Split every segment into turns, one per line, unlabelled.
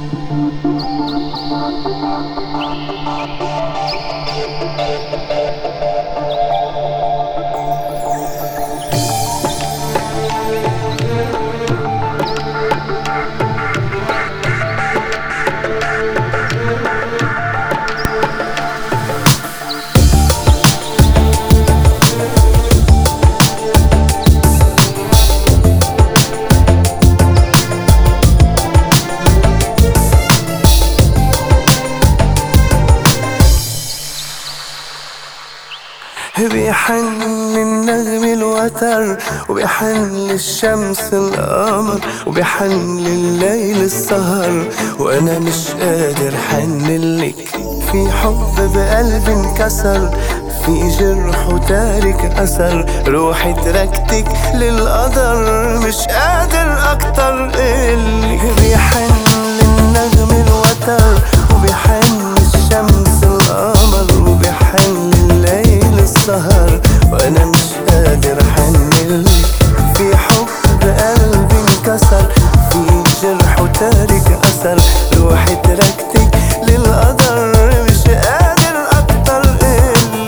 بيحن النغم الوتر، وبيحن للشمس القمر، وبيحن لليل السهر، وانا مش قادر حنلك. في حب بقلبي انكسر، في جرح وتارك اثر، روحي تركتك للقدر، مش قادر اكتر إلك. بيحن للنغم الوتر، وبيحن للشمس القمر، وبيحن لليل السهر، وانا مش قادر حنلك. في حب قلبي انكسر، في جرح وتارك اثر، روحي تركتك للقدر، مش قادر اكتر إلك.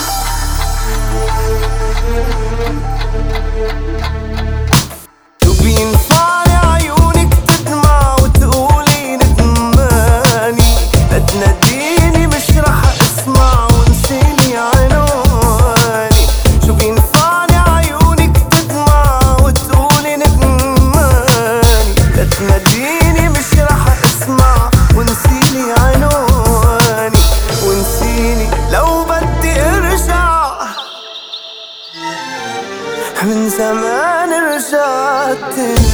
شو بينفع عيونك تدمع وتقولي ندماني، لا تناديني مش رح اسمع ونسيلي عنواني. شو بينفعني عيونك تدمع وتقولي ندماني، لا تناديني مش رح اسمع ونسيلي عنواني. ونسيني لو بدي ارجع، من زمان رجعتلك.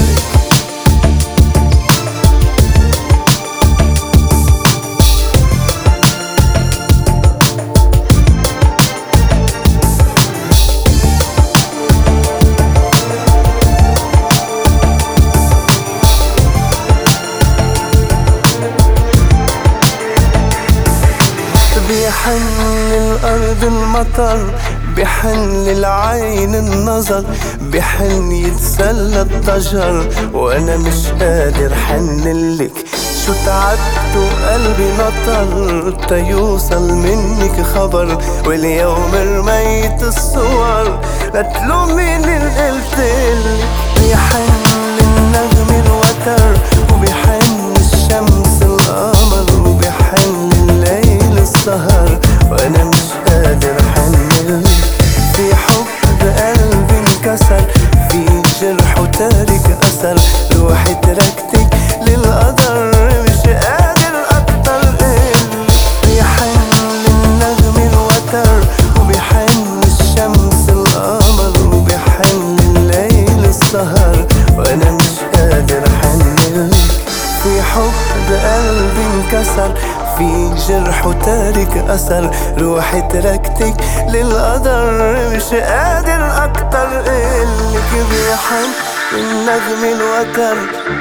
بيحن الأرض المطر، بيحن للعين النظر، بيحن يتسلى الضجر، وانا مش قادر حنلك. شو تعبت وقلبي نطر تيوصل منك خبر، واليوم رميت الصور لا تلوميني اللي قلتلك. بيحن للنغم الوتر، وبيحن الشمس القمر، وبيحن الليل السهر، وانا مش قادر حنلك. في حب قلبي انكسر، في جرح وتارك اثر، روحي تركتك للقدر، مش قادر اكتر إلك. بيحن للنغم الوتر، وبيحن الشمس القمر، وبيحن الليل السهر، وانا مش قادر حنلك. في حب قلبي انكسر، في جرح وتارك اثر، روحي تركتك للقدر، مش قادر اكتر إلك. بيحن النغم الوتر،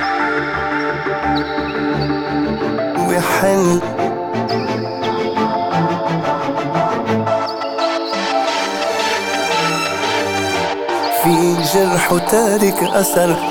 بيحن في جرح وتارك اثر.